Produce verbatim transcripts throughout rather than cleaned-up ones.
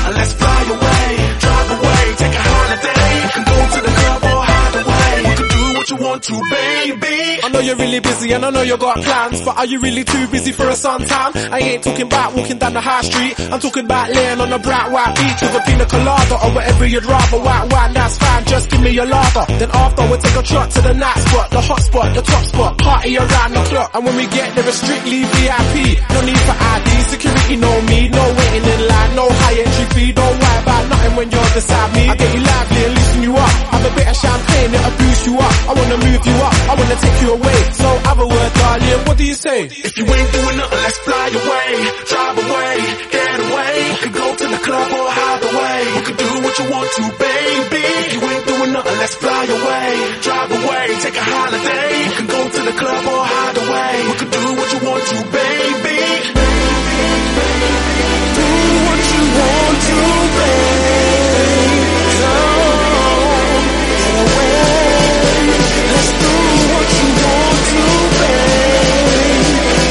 nothing, let's fly away. Drive away, take a holiday. You can go to the club or hide away. You can do what you want to, baby. I know you're really busy and I know you got plans, but are you really too busy for a suntan? I ain't talking about walking down the high street, I'm talking about laying on a bright white beach with a pina colada or whatever you'd rather. White wine, that's fine, just give me your lager. Then after we'll take a trot to the night spot, the hot spot, the top spot, party around the clock. And when we get there it's strictly V I P, no need for I D, security no me, no waiting in line, no high entry fee. Don't worry about nothing when you're beside me. I get you lively and loosen you up, have a bit of champagne that'll boost you up. I wanna move you up, I wanna take you away. So have a word, darling, what do you say? If you ain't doing nothing, let's fly away. Drive away, get away. You can go to the club or hide away. You can do what you want to, baby. If you ain't doing nothing, let's fly away. Drive away, take a holiday. You can go to the club or hide away. You can do what you want to, baby. Do what you want to, baby. Let's do what you want to, babe.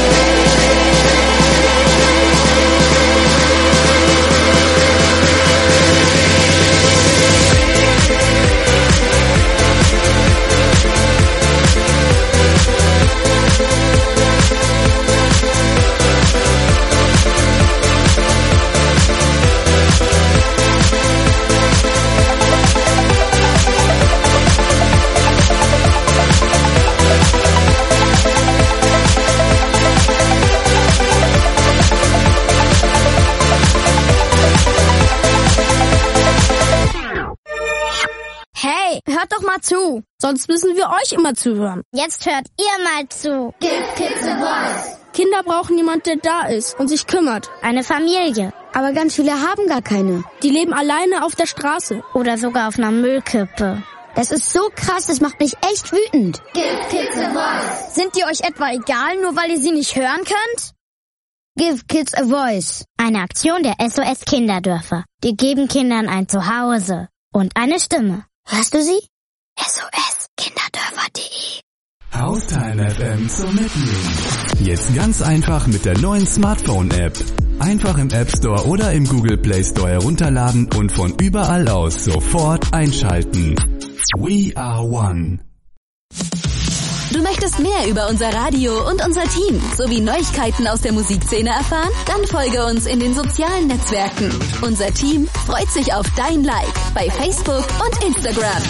Hört doch mal zu, sonst müssen wir euch immer zuhören. Jetzt hört ihr mal zu. Give Kids a Voice. Kinder brauchen jemand, der da ist und sich kümmert. Eine Familie. Aber ganz viele haben gar keine. Die leben alleine auf der Straße. Oder sogar auf einer Müllkippe. Das ist so krass, das macht mich echt wütend. Give Kids a Voice. Sind die euch etwa egal, nur weil ihr sie nicht hören könnt? Give Kids a Voice. Eine Aktion der S O S Kinderdörfer. Die geben Kindern ein Zuhause und eine Stimme. Hörst du sie? S O S Kinderdörfer punkt de. Haustime F M zum Mitnehmen. Jetzt ganz einfach mit der neuen Smartphone-App. Einfach im App Store oder im Google Play Store herunterladen und von überall aus sofort einschalten. We are one. Du möchtest mehr über unser Radio und unser Team sowie Neuigkeiten aus der Musikszene erfahren? Dann folge uns in den sozialen Netzwerken. Unser Team freut sich auf dein Like bei Facebook und Instagram.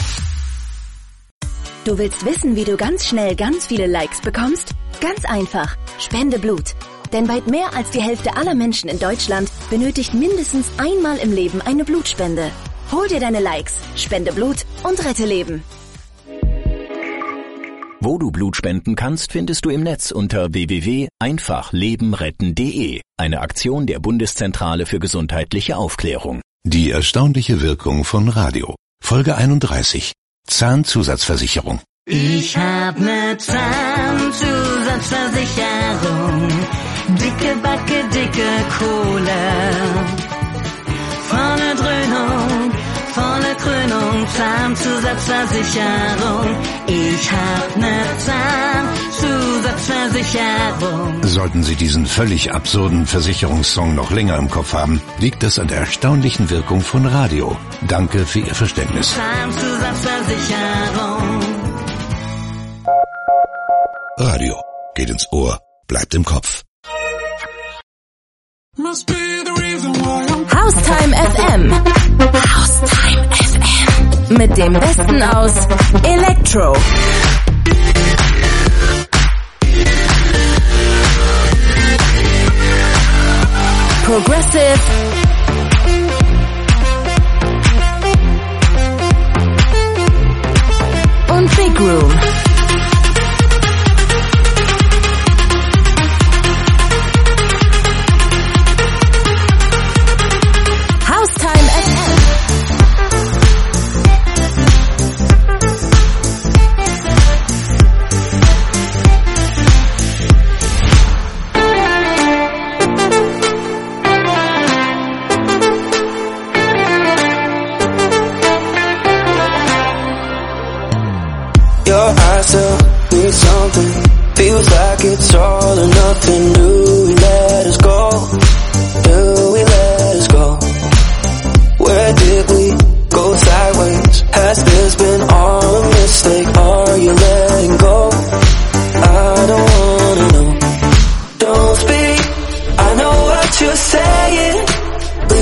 Du willst wissen, wie du ganz schnell ganz viele Likes bekommst? Ganz einfach. Spende Blut. Denn weit mehr als die Hälfte aller Menschen in Deutschland benötigt mindestens einmal im Leben eine Blutspende. Hol dir deine Likes, spende Blut und rette Leben. Wo du Blut spenden kannst, findest du im Netz unter w w w punkt einfach leben retten punkt de. Eine Aktion der Bundeszentrale für gesundheitliche Aufklärung. Die erstaunliche Wirkung von Radio. Folge einunddreißig. Zahnzusatzversicherung. Ich hab ne Zahnzusatzversicherung. Dicke Backe, dicke Kohle. Volle Dröhnung, volle Krönung. Zahnzusatzversicherung. Ich hab ne Zahnzusatzversicherung. Sollten Sie diesen völlig absurden Versicherungssong noch länger im Kopf haben, liegt es an der erstaunlichen Wirkung von Radio. Danke für Ihr Verständnis. Zahnzusatzversicherung. Radio geht ins Ohr, bleibt im Kopf. Haustime F M. Haustime F M. Mit dem Besten aus Electro, Progressive und Big Room. Haustime F M. Your eyes tell me something. Feels like it's all or nothing. Do we let us go? Do we let us go?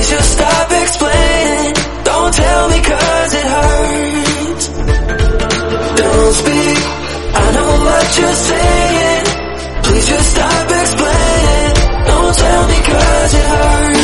Please just stop explaining. Don't tell me cause it hurts. Don't speak, I know what you're saying. Please just stop explaining. Don't tell me cause it hurts.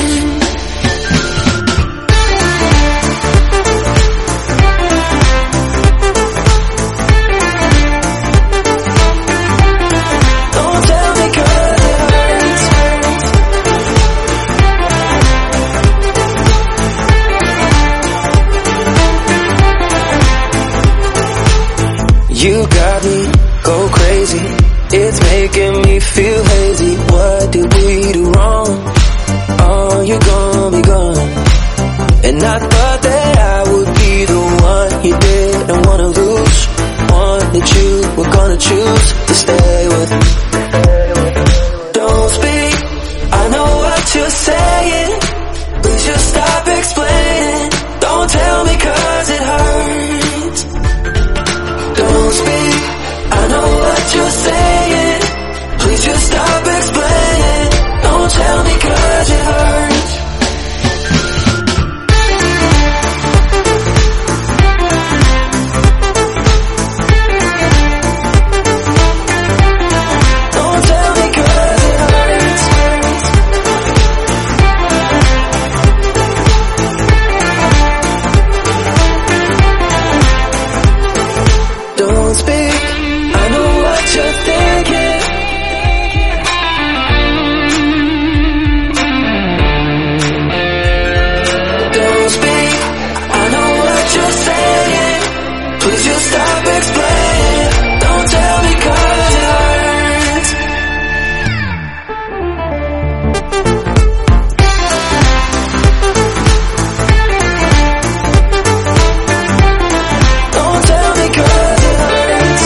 You got me go crazy. It's making me feel hazy. What did we do wrong? Oh, you're gonna be gone. And I thought that I would be the one you didn't wanna lose, one that you were gonna choose to stay with. Don't speak, I know what you're saying. Please just stop explaining. Don't tell me cause it hurts. Don't speak, I know what you're saying. Please just stop explaining. Don't tell me cause it hurts. Don't tell me cause it hurts. Don't speak, I know what you're thinking. Don't speak, I know what you're saying. Please just stop explaining. Don't tell me cause it hurts. Don't tell me cause it hurts.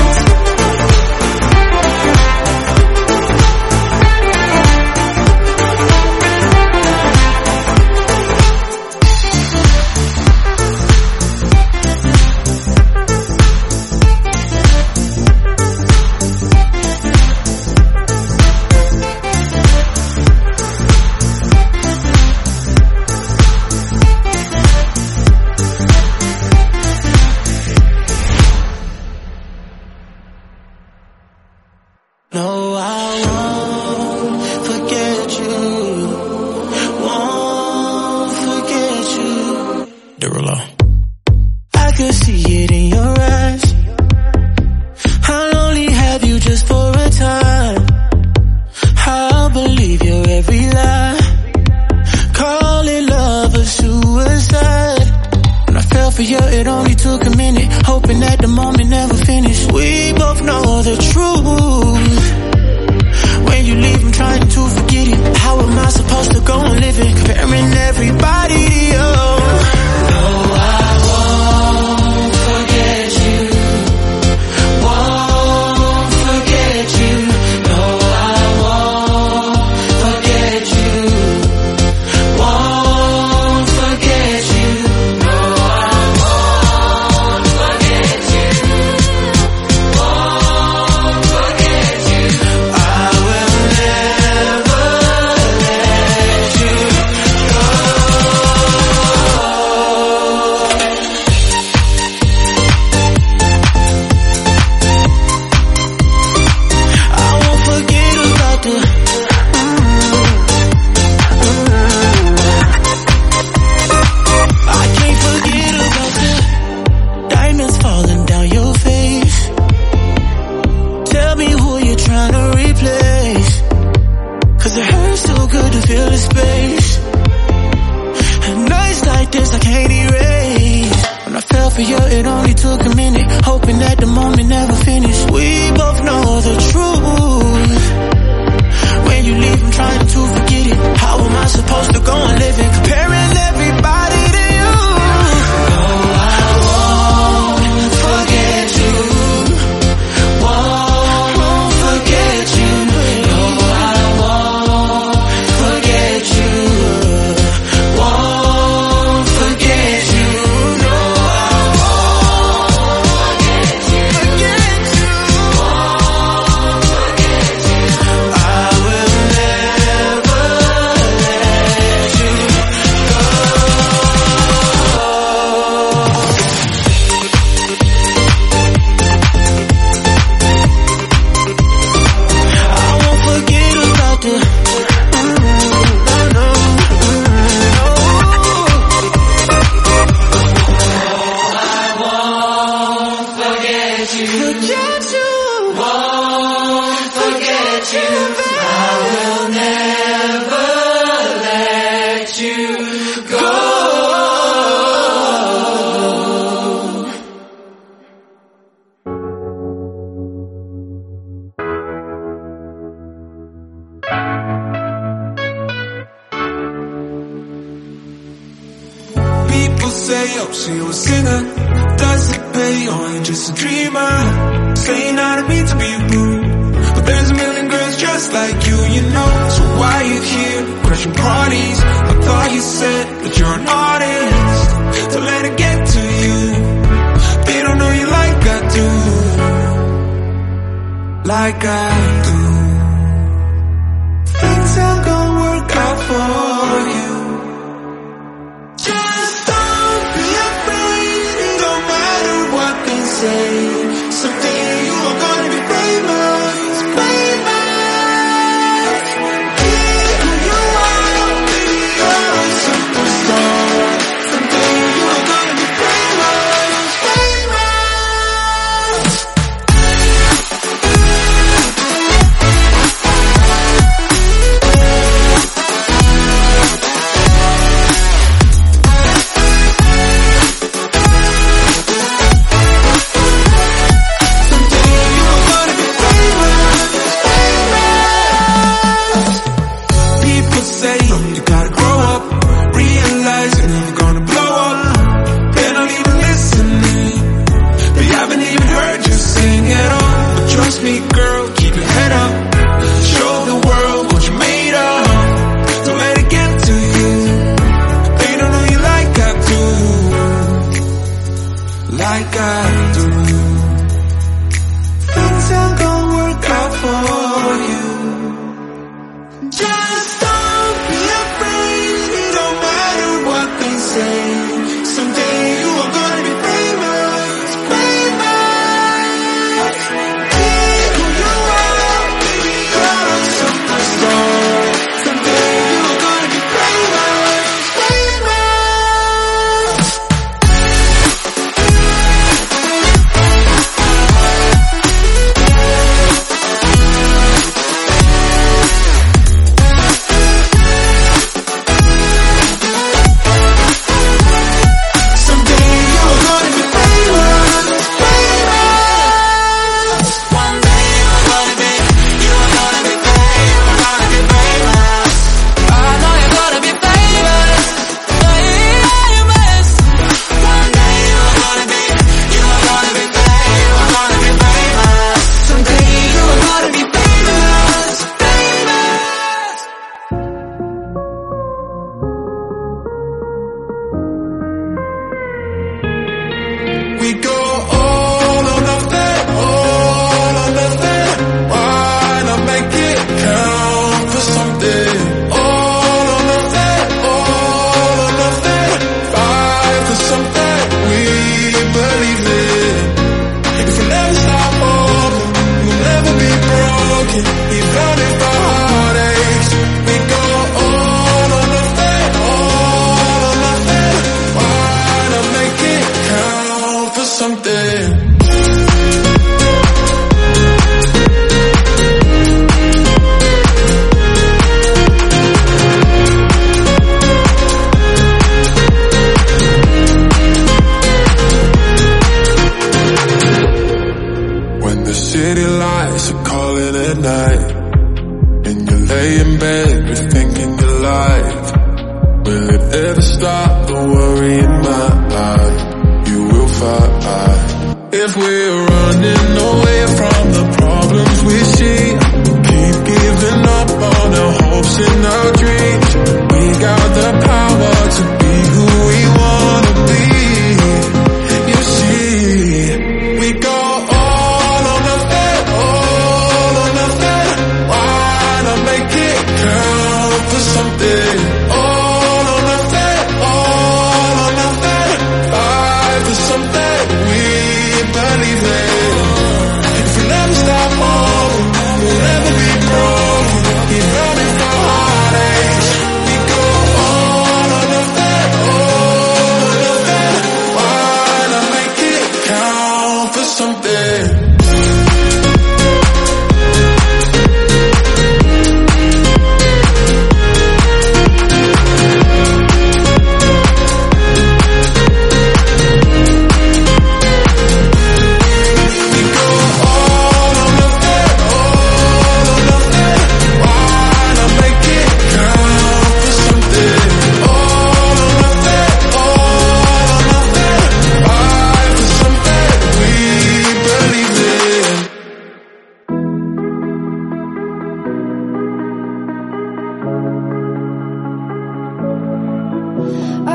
No, I won't forget you. Won't forget you. Derulo. I could see it in your eyes. I'll only have you just for a time. I'll believe your every lie. Call it love or suicide. When I fell for you, it only took a minute. Hoping that the moment never finished. We both know the truth. When you leave, I'm trying to forget it. How am I supposed to go on living? Comparing everybody to you. No, I won't forget you. Won't forget you. No, I won't forget you. Won't forget you. No, I won't forget you. Won't forget you. I will never let you I won't forget about the I can't forget about the diamonds falling down your face. Tell me who you're trying to replace. Cause it hurts too good to feel the space. And nights like this I can't erase. When I fell for you, it only took a minute. Hoping that the moment never finished. We both know the truth. When you leave, I'm trying to forget it. How am I supposed to go on living? Comparing everybody to you. No, I won't forget you. Won't forget you. No, I won't forget you. Won't forget you. No, I won't forget you. Forget you. Won't forget you. I will never let you say, oh, she was a singer. Does it pay, or ain't just a dreamer? Saying I don't mean to be rude, but there's a million girls just like you, you know. So why you here, crashing parties? I thought you said that you're an artist. Don't let it get to you. They don't know you like I do. Like I do. Things are gonna work out for you. Just don't be afraid, no matter what they say. Someday you are gonna be famous, famous. Be who you are, baby, you're a superstar. Someday you are gonna be famous, famous. We'll never be broken. We'll never be broken.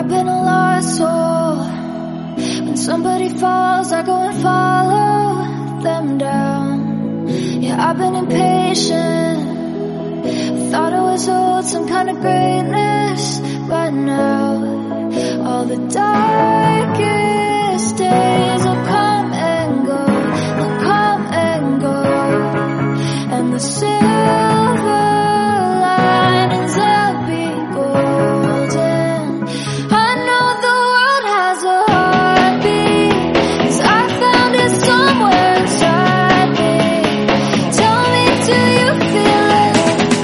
I've been a lost soul. When somebody falls, I go and follow them down. Yeah, I've been impatient. Thought I was owed some kind of greatness, but now all the darkest days will come and go, they'll come and go, and the silver linings will be golden. I know the world has a heartbeat, 'cause I found it somewhere inside me. Tell me, do you feel it?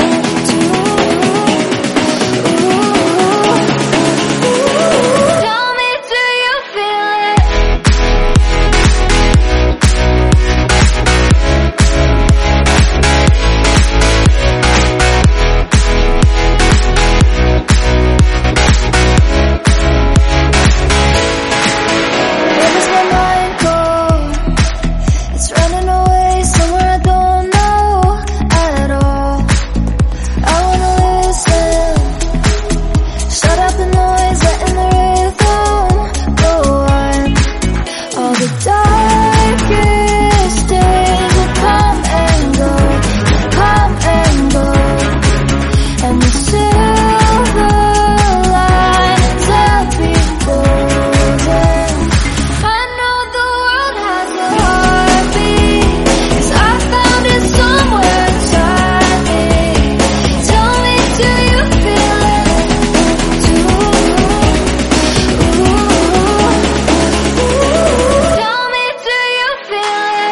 Tell me, do you feel it? Where does my mind go? It's running away somewhere I don't know at all. I wanna listen. Shut out the noise, letting the rhythm go on. All the darkest days will come and go, come and go, and the silver linings will be golden. I know the world has a heartbeat, 'cause I found it somewhere inside me. Tell me, do you feel it? Tell me, do you feel it?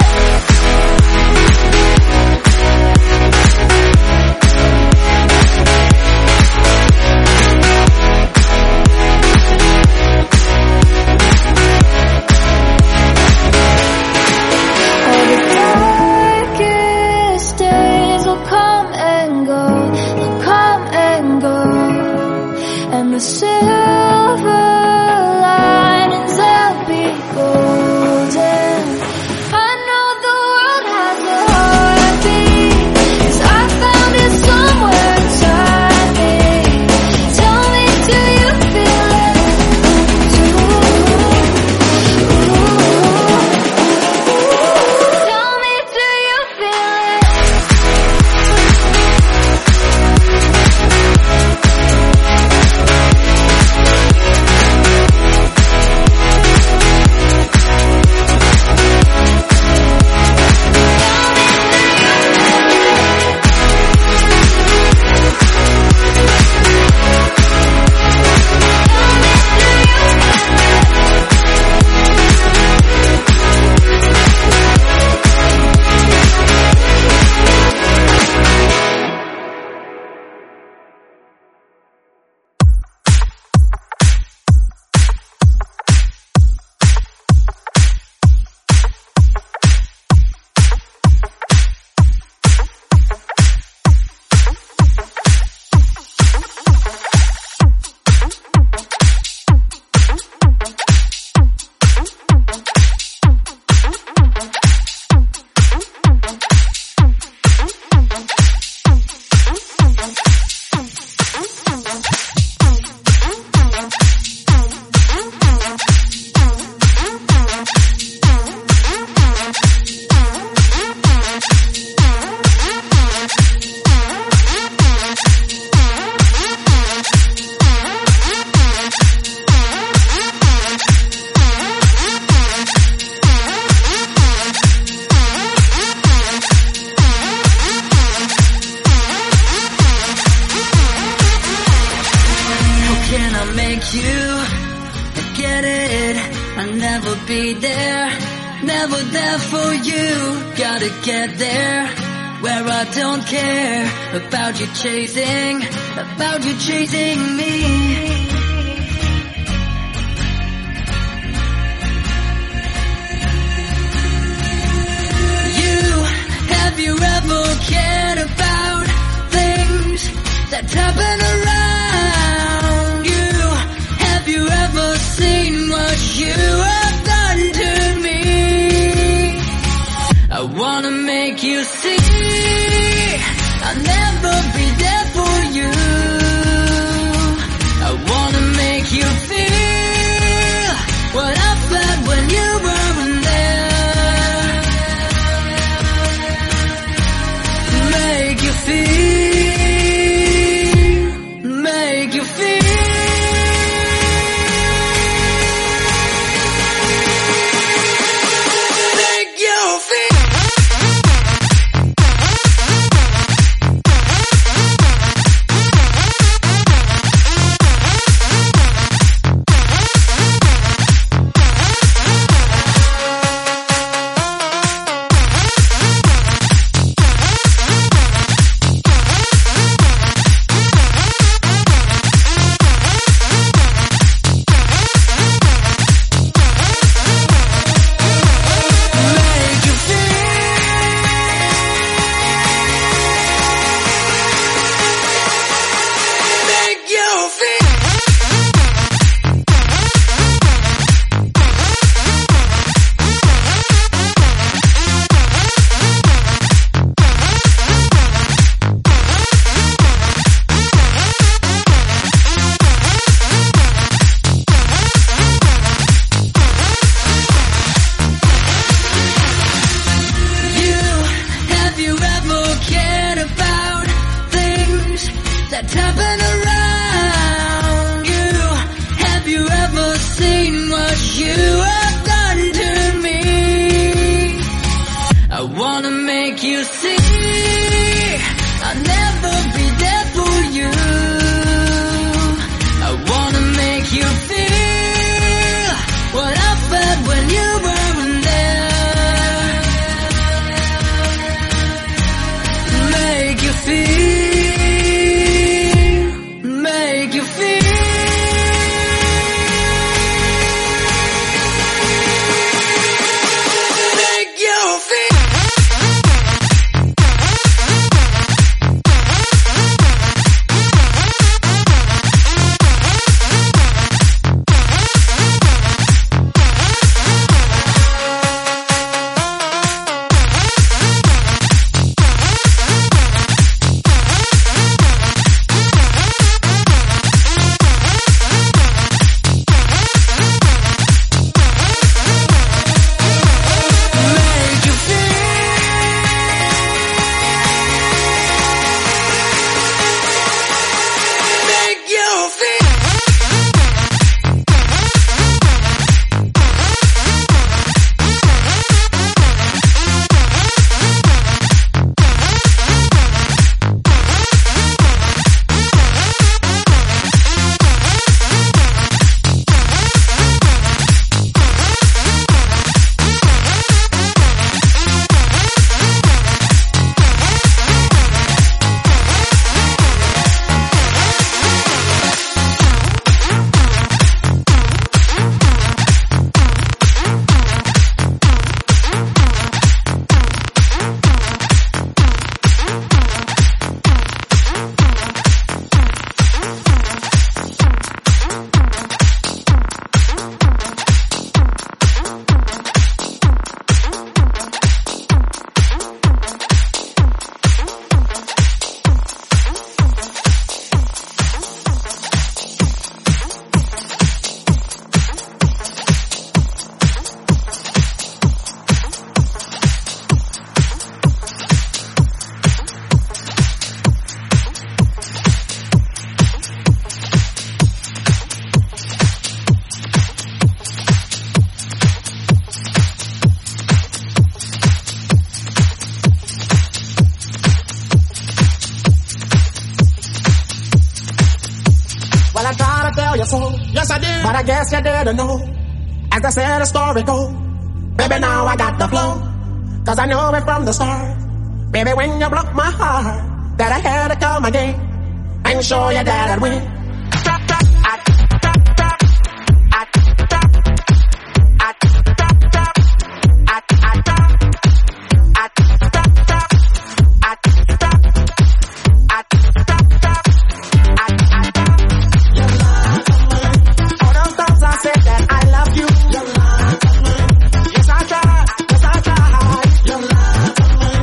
All the darkest days will come and go, they'll come and go, and the silver linings will be golden. I know the world has a heartbeat, 'cause I found it somewhere inside me. Tell me, do you feel it? Tell me, do you feel it? How can I make you get it? I'll never be there, never there for you. Gotta get there, where I don't care about you chasing, about you chasing me. You, have you ever cared about things that happen around you? Have you ever seen what you have done to me? I wanna make you see I'll never be there for you. I wanna make you feel never seen what you have done to me. I wanna make you see I'll never be there for you. I wanna make you feel what I felt when you weren't there. Make you feel, make you feel. Yes, I did, but I guess you didn't know. As I said, the story goes. Baby, now I got the flow. Cause I knew it from the start. Baby, when you broke my heart, that I had to come again and show you that I'd win.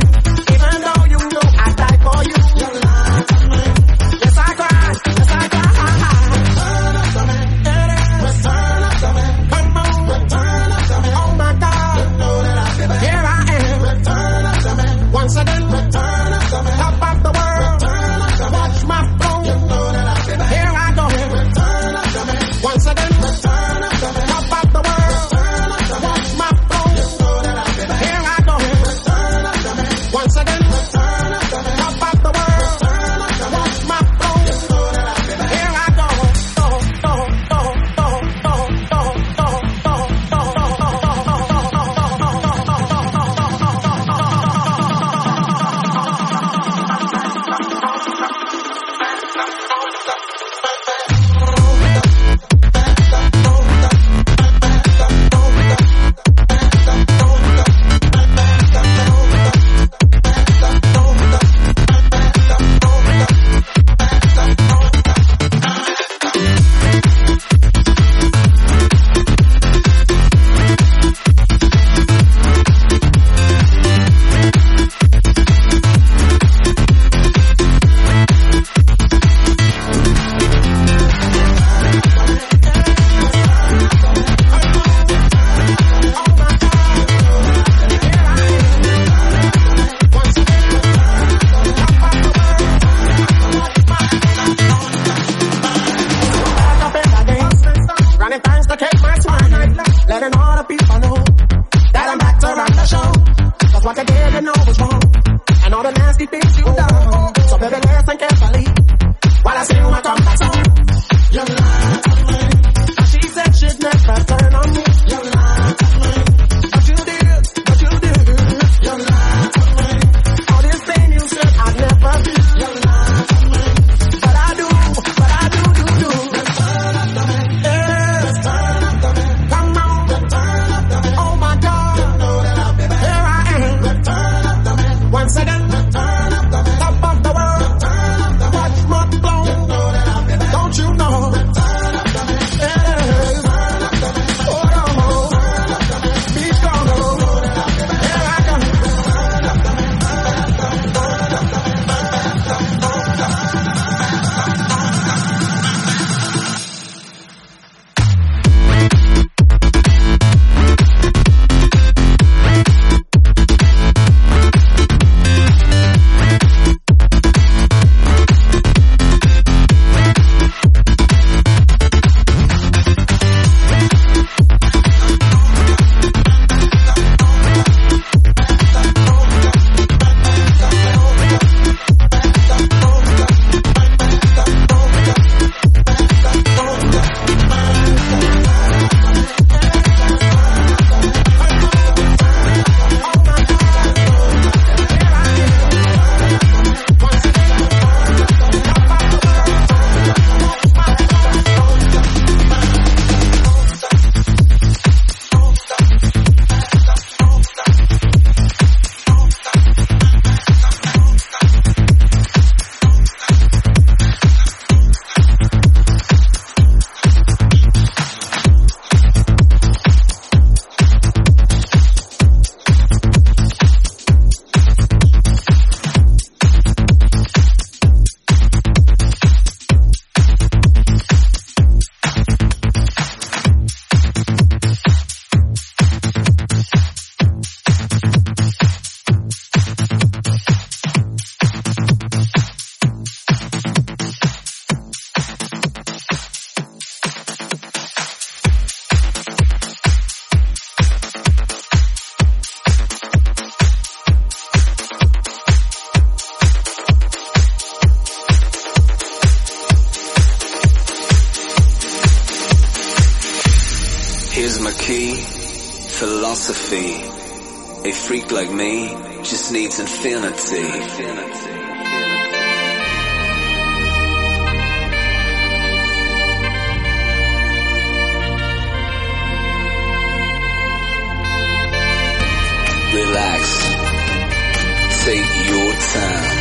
Yes, I cried. Yes, I cried. letting all the people know that I'm back to run the show. Cause what they did, you know was wrong, and all the nasty things you done. So baby, listen carefully while I sing my comeback song. You lied to me. She said she'd never turn on me. You lied to me. But you did, but you did. You lied to me. All this pain you said I'd never do. You lied to me. But I do, but I do, do, do. Turn up the man. Yeah. Turn up the man. Come on. Turn up the man. Oh my God. You know that I'll be back. Here I am. Turn up the man. Once again. Turn up the man. Top of the world. Turn up the man. Watch my blow. You know that I'll be back. Don't you know? Turn up the man. Yeah. Turn up the man. Oh no. Turn up the man. Be strong. You know that I'll be back. Here I come. Turn up the man. Turn up the man. Turn up the man. Here's my key, philosophy. A freak like me just needs infinity. Relax, take your time.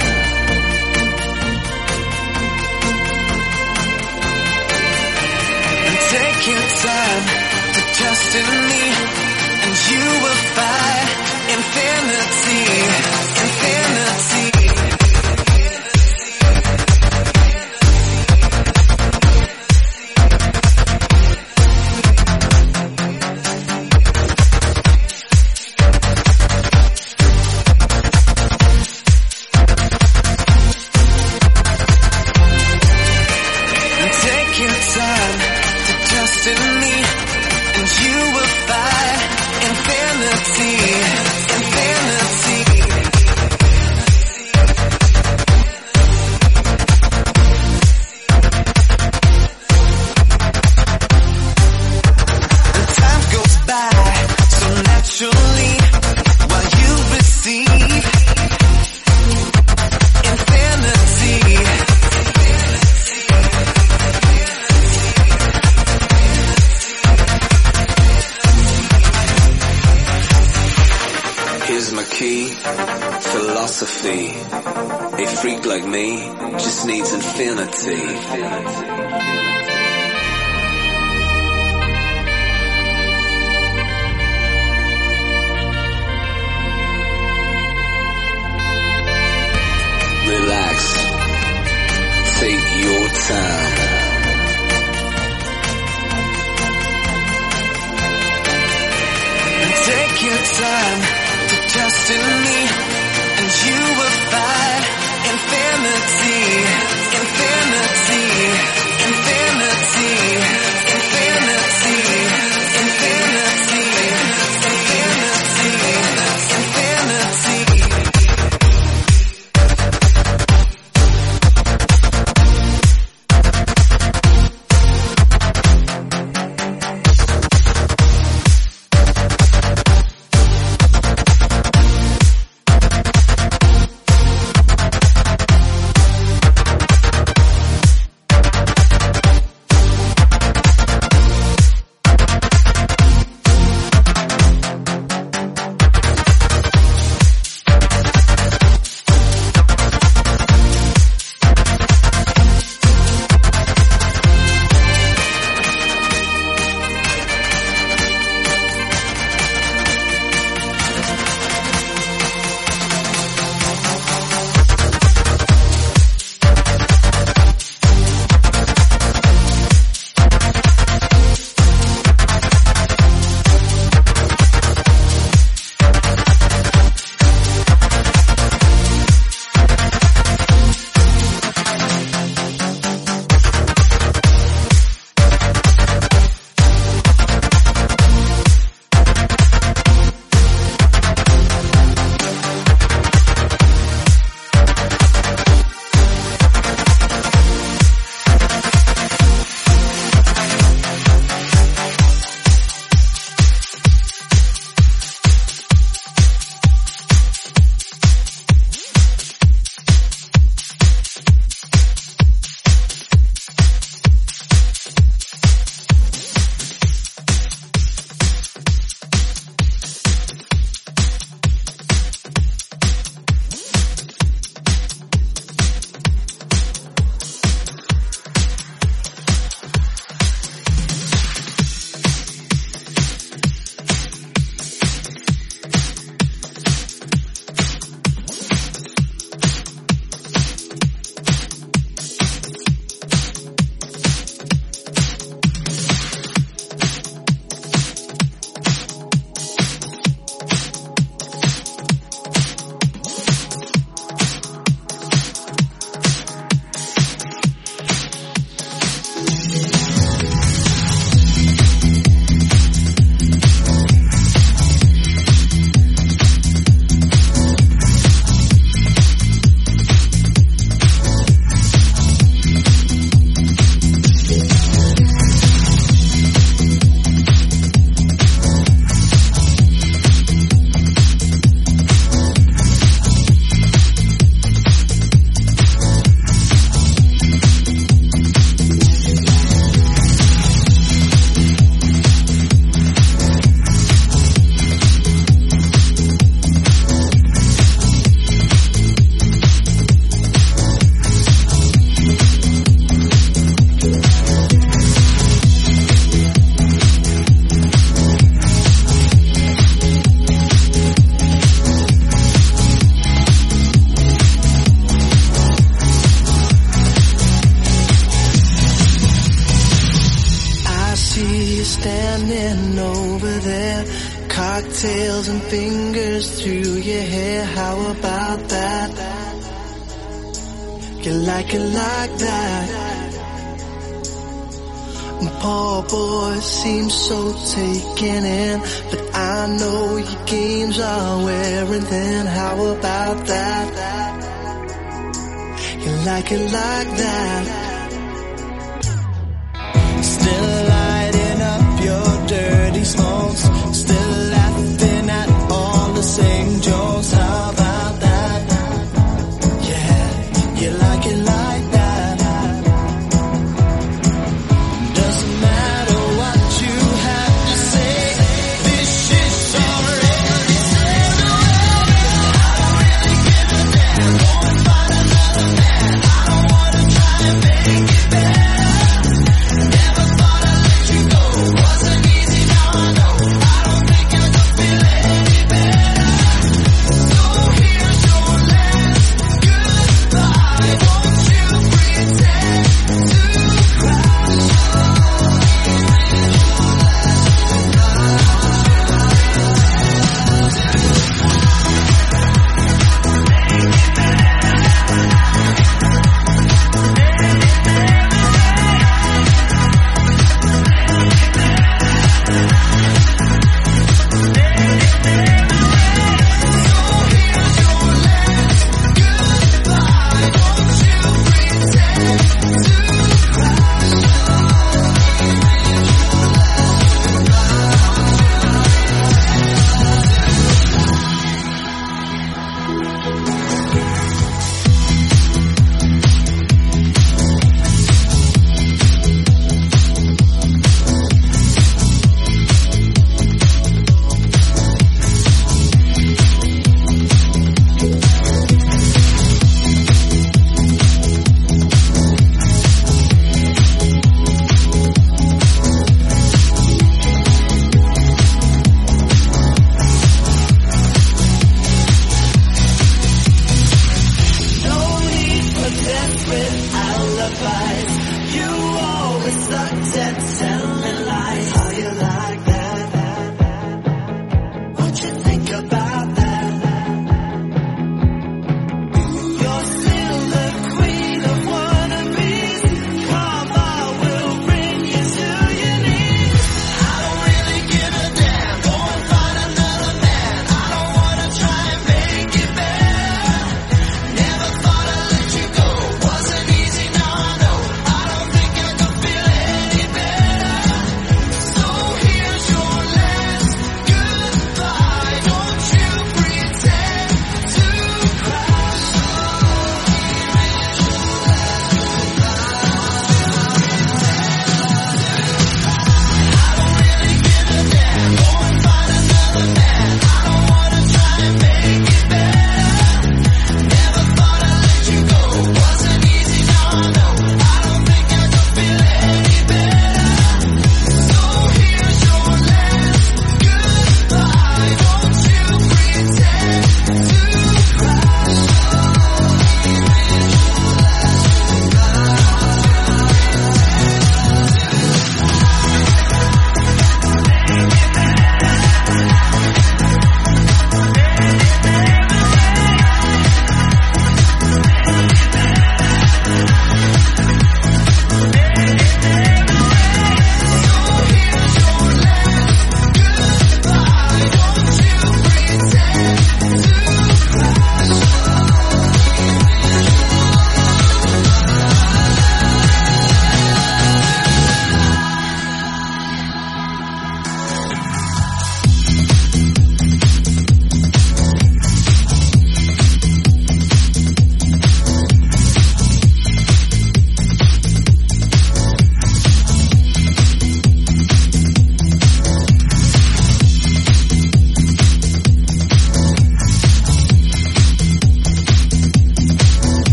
And take your time to trust in me, and you will find infinity, infinity. And take your time to trust in me, and you will find infinity, infinity. And time goes by so naturally while you receive infinity. Here's my key, philosophy. A freak like me just needs infinity. Relax, take your time. And take your time to trust in me, and you will find infinity, infinity, infinity, infinity, infinity. you standing over there. Cocktails and fingers through your hair. How about that? You like it like that. Poor boy seems so taken in, but I know your games are wearing thin. How about that? You like it like that. Still lighting up your dirty smokes, still laughing at all the same jokes. How about that? Yeah, you like it like that. Doesn't matter what you have to say, this shit's already said. I don't really give a damn. Go and find another man. I don't wanna try and make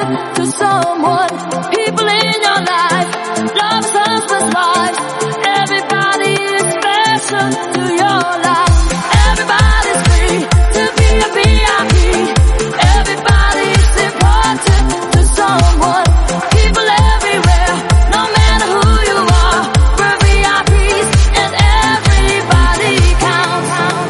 to someone. People in your life, lovers, husbands, wives. Everybody is special to your life. Everybody's free to be a V I P. Everybody's important to someone. People everywhere, no matter who you are. We're V I Ps and everybody counts.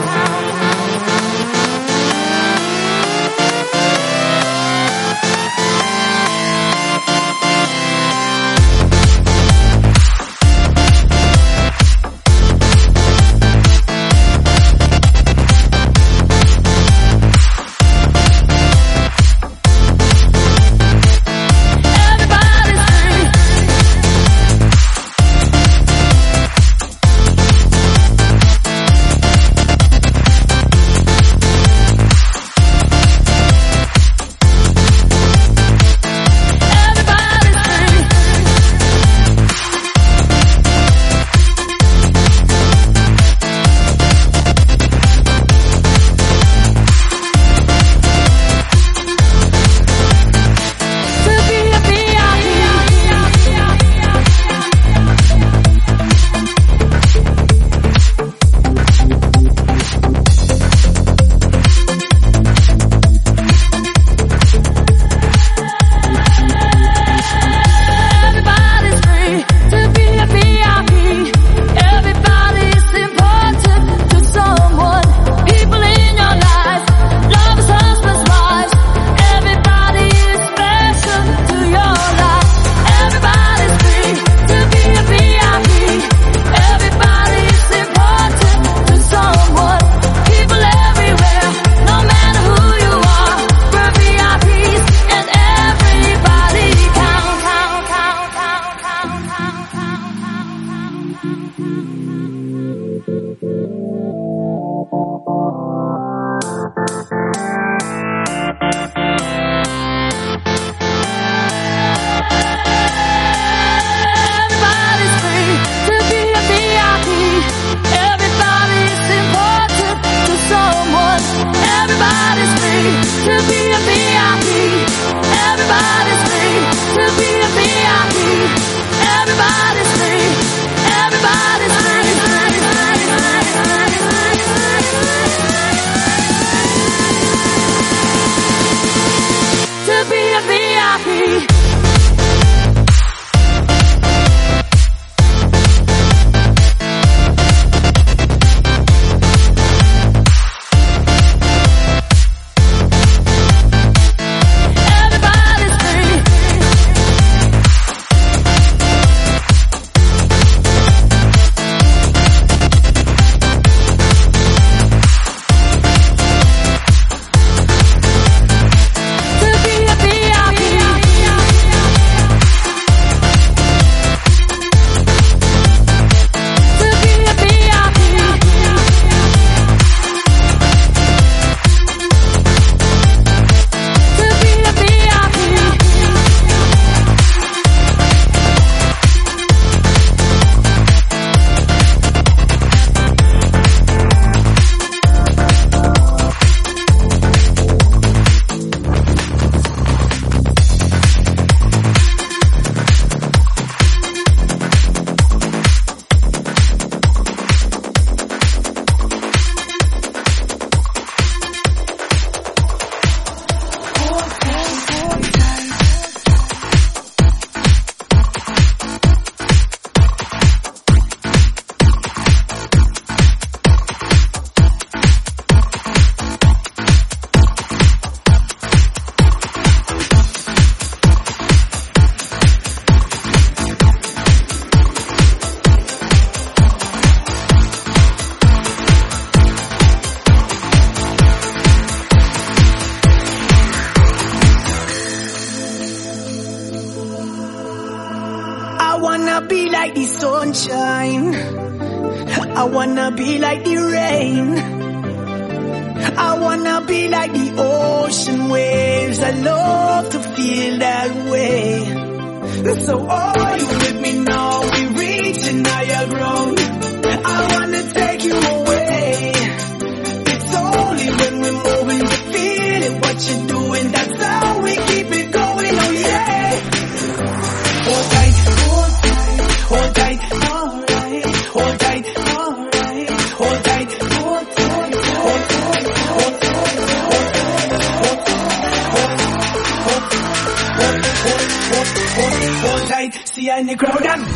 wanna be like the sunshine. I wanna be like the rain. I wanna be like the ocean waves. I love to feel that way. So are you with me now? We reaching higher ground. I wanna take you away. It's only when we're moving you feel it. What you're doing, that's how we keep it going. Oh, hold, hold, hold tight. See ya in the crowd and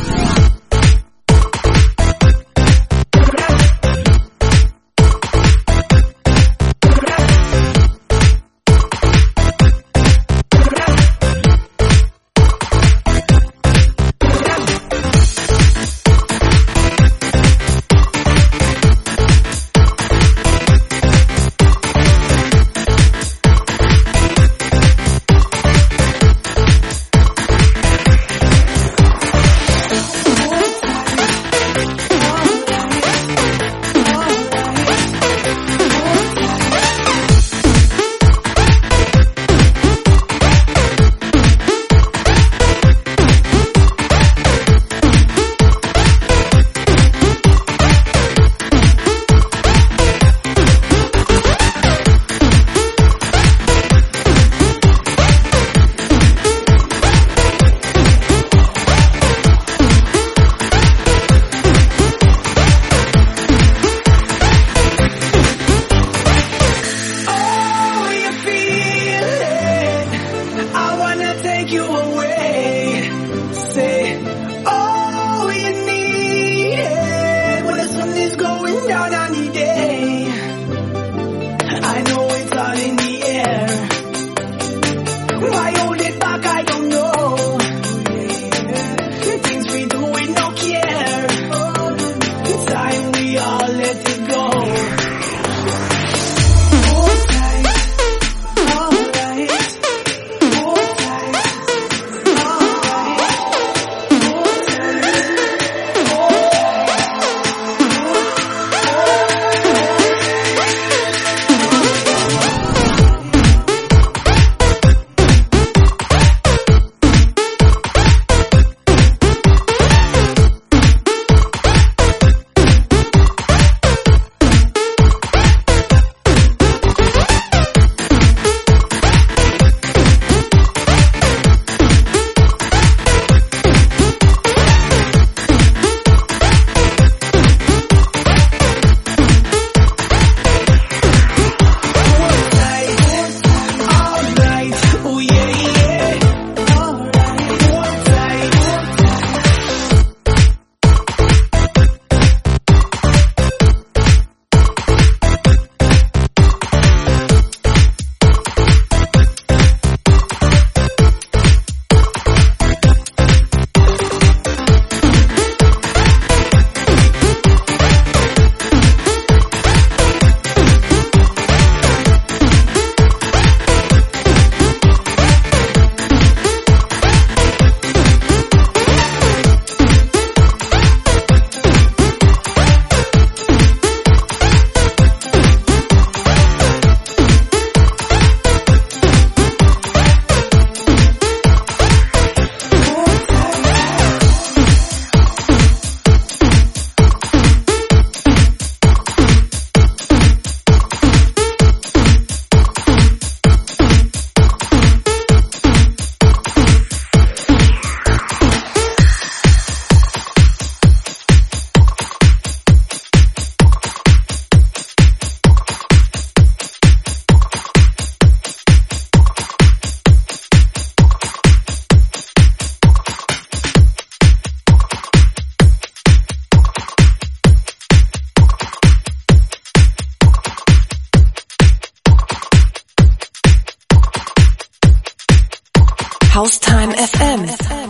Haustime F M,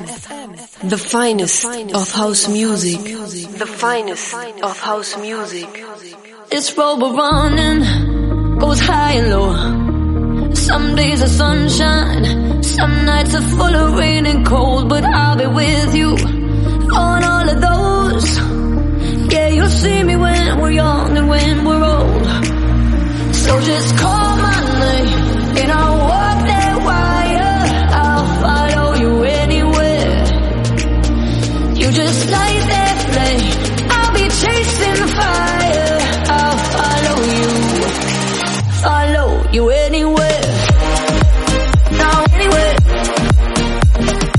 the finest of house music, the finest of house music. It's rubber running, goes high and low. Some days are sunshine, some nights are full of rain and cold, but I'll be with you on all of those. Yeah, you'll see me when we're young and when we're old. So just call my name and I'll walk that wire. I'll follow you anywhere. You just light that flame, I'll be chasing the fire. I'll follow you, follow you anywhere. Now anywhere.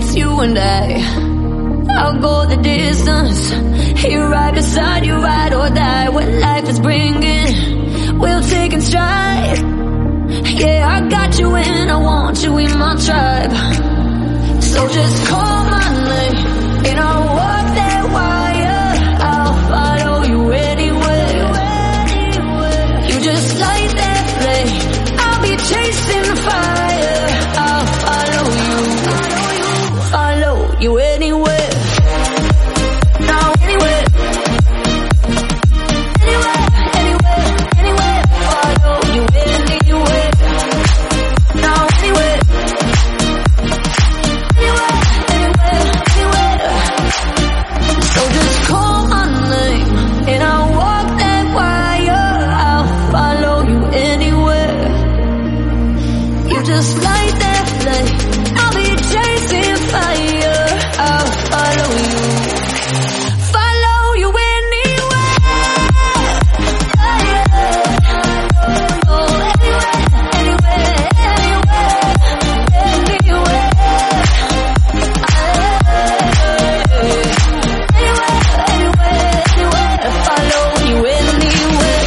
just you and I. I'll go the distance, here right beside you, ride or die. What life is bringing, we'll take in stride. Yeah, I got you and I want you in my tribe. So just call my name and I'll walk that wire. I'll follow you anywhere. You just light that flame, I'll be chasing the fire. I'll follow you, follow you anywhere. Just light that flame, I'll be chasing fire. I'll follow you, follow you anywhere. Oh, anywhere, anywhere, anywhere, anywhere. Anywhere, anywhere, anywhere. Follow you anywhere.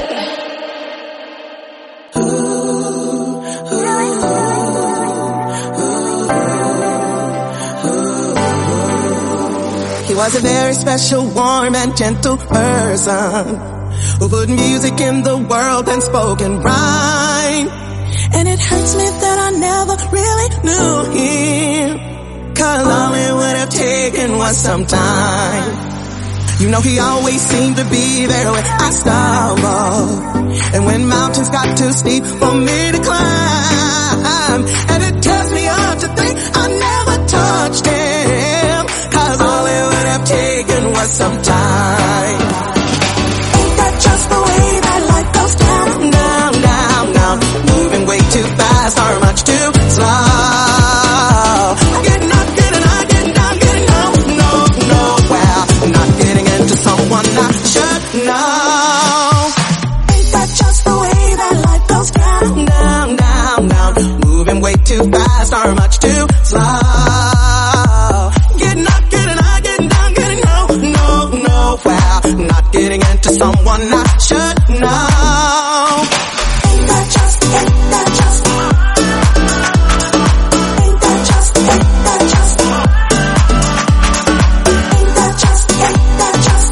He was a very special, warm and gentle person who put music in the world and spoke in rhyme. And it hurts me that I never really knew him, 'cause all it would have taken was some time. You know he always seemed to be there when I stumbled, and when mountains got too steep for me to climb. And it tears me up to think I never touched him, 'cause all it would have taken was some time. Ain't that just the way that life goes down, down, down, down, moving way too fast or much too slow. Getting up, getting up, getting down, getting no, no, no, well, not getting into someone I should know. Ain't that just the way that life goes down, down, down, down, moving way too fast or much too slow. Getting up, getting up, getting down, getting no, no, no, well, not getting into someone I should know. Ain't that just, ain't that just, ain't that just, ain't that just, ain't that just, ain't that just,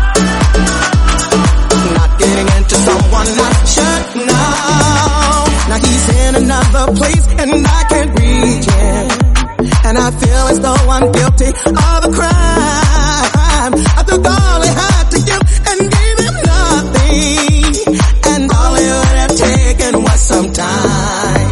not getting into someone I should know. Now he's in another place and I can't reach him, and I feel as though I'm guilty of a crime. I took all I had to give and gave him nothing, and all it would have taken was some time.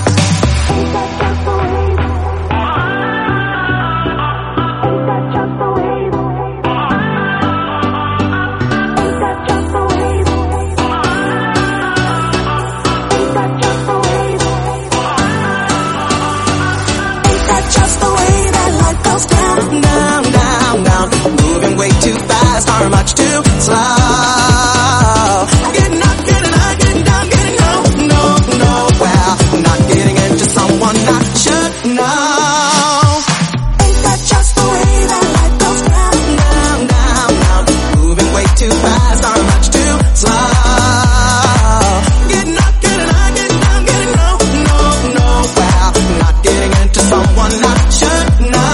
Down, down, down, down, moving way too fast or much too slow. Getting up, getting up, getting down, getting no, no, no, well, not getting into someone I should know. Ain't that just the way that life goes down, down, down, down, moving way too fast or much too slow. Getting up, getting up, getting down, getting no, no, no, well, not getting into someone I should know.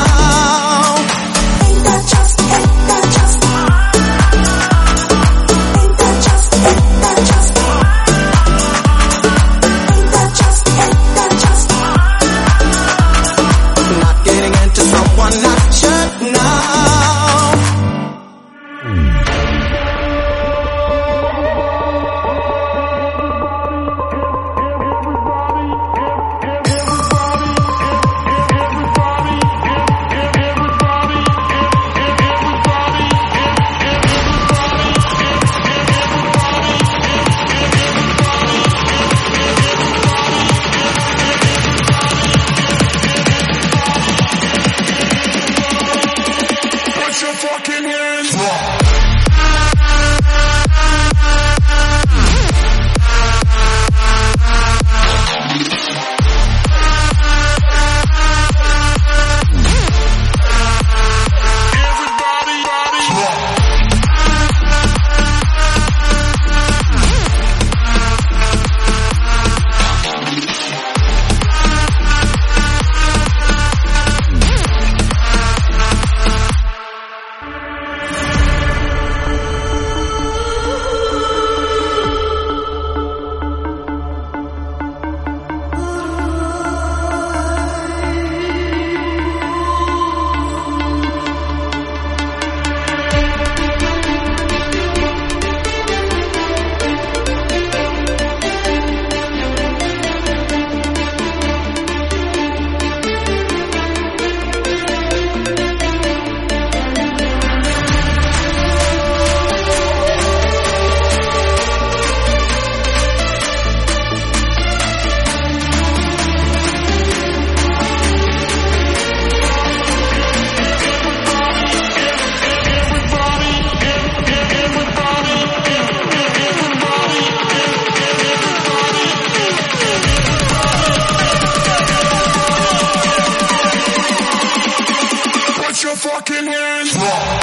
fucking hands up.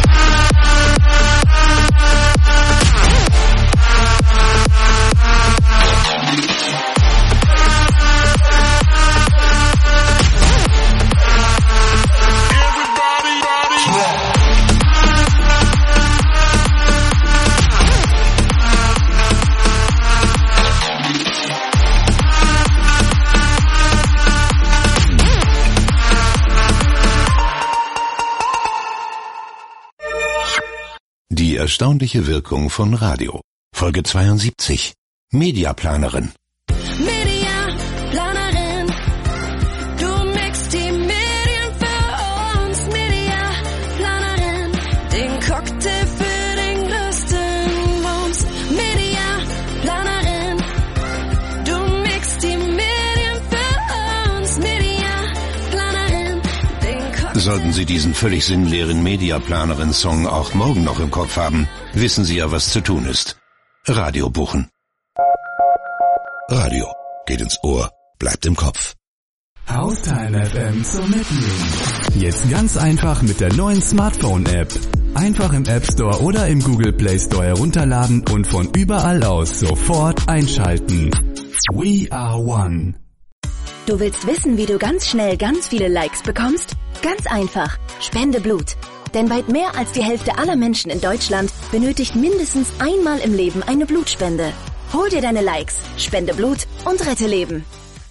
Die erstaunliche Wirkung von Radio. Folge zweiundsiebzig. Mediaplanerin. Mediaplanerin, du mixt die Medien für uns. Mediaplanerin, den Cocktail für den größten Wumms. Mediaplanerin, du mixt die Medien für uns. Mediaplanerin, den Cocktail. Sollten Sie diesen völlig sinnleeren Mediaplanerin-Song auch morgen noch im Kopf haben, wissen Sie ja, was zu tun ist. Radio buchen. Radio geht ins Ohr, bleibt im Kopf. Haustime F M zum Mitnehmen. Jetzt ganz einfach mit der neuen Smartphone-App. Einfach im App Store oder im Google Play Store herunterladen und von überall aus sofort einschalten. We are one. Du willst wissen, wie du ganz schnell ganz viele Likes bekommst? Ganz einfach. Spende Blut. Denn weit mehr als die Hälfte aller Menschen in Deutschland benötigt mindestens einmal im Leben eine Blutspende. Hol dir deine Likes, spende Blut und rette Leben.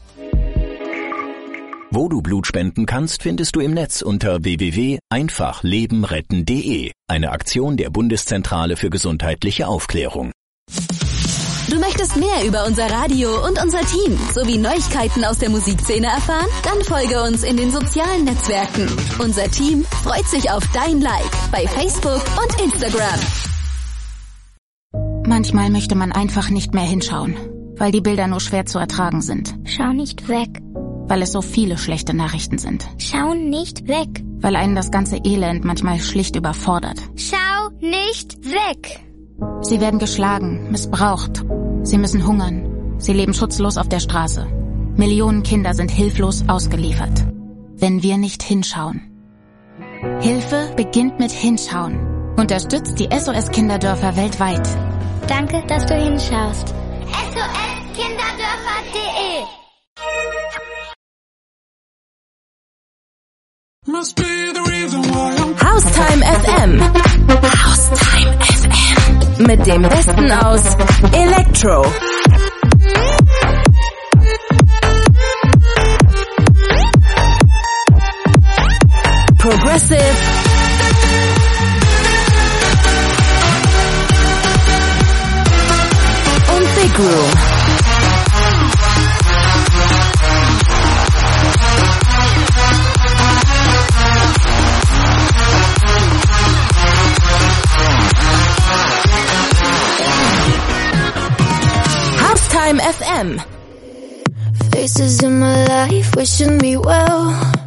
Wo du Blut spenden kannst, findest du im Netz unter w w w punkt einfach leben retten punkt de. Eine Aktion der Bundeszentrale für gesundheitliche Aufklärung. Du möchtest mehr über unser Radio und unser Team sowie Neuigkeiten aus der Musikszene erfahren? Dann folge uns in den sozialen Netzwerken. Unser Team freut sich auf dein Like bei Facebook und Instagram. Manchmal möchte man einfach nicht mehr hinschauen, weil die Bilder nur schwer zu ertragen sind. Schau nicht weg. Weil es so viele schlechte Nachrichten sind. Schau nicht weg. Weil einen das ganze Elend manchmal schlicht überfordert. Schau nicht weg. Sie werden geschlagen, missbraucht. Sie müssen hungern. Sie leben schutzlos auf der Straße. Millionen Kinder sind hilflos ausgeliefert. Wenn wir nicht hinschauen. Hilfe beginnt mit Hinschauen. Unterstützt die S O S-Kinderdörfer weltweit. Danke, dass du hinschaust. S O S Kinderdörfer punkt de Haustime F M. Haustime F M. Mit dem Besten aus Electro. Progressive. Und Big Room. Haustime F M. Faces in my life wishing me well.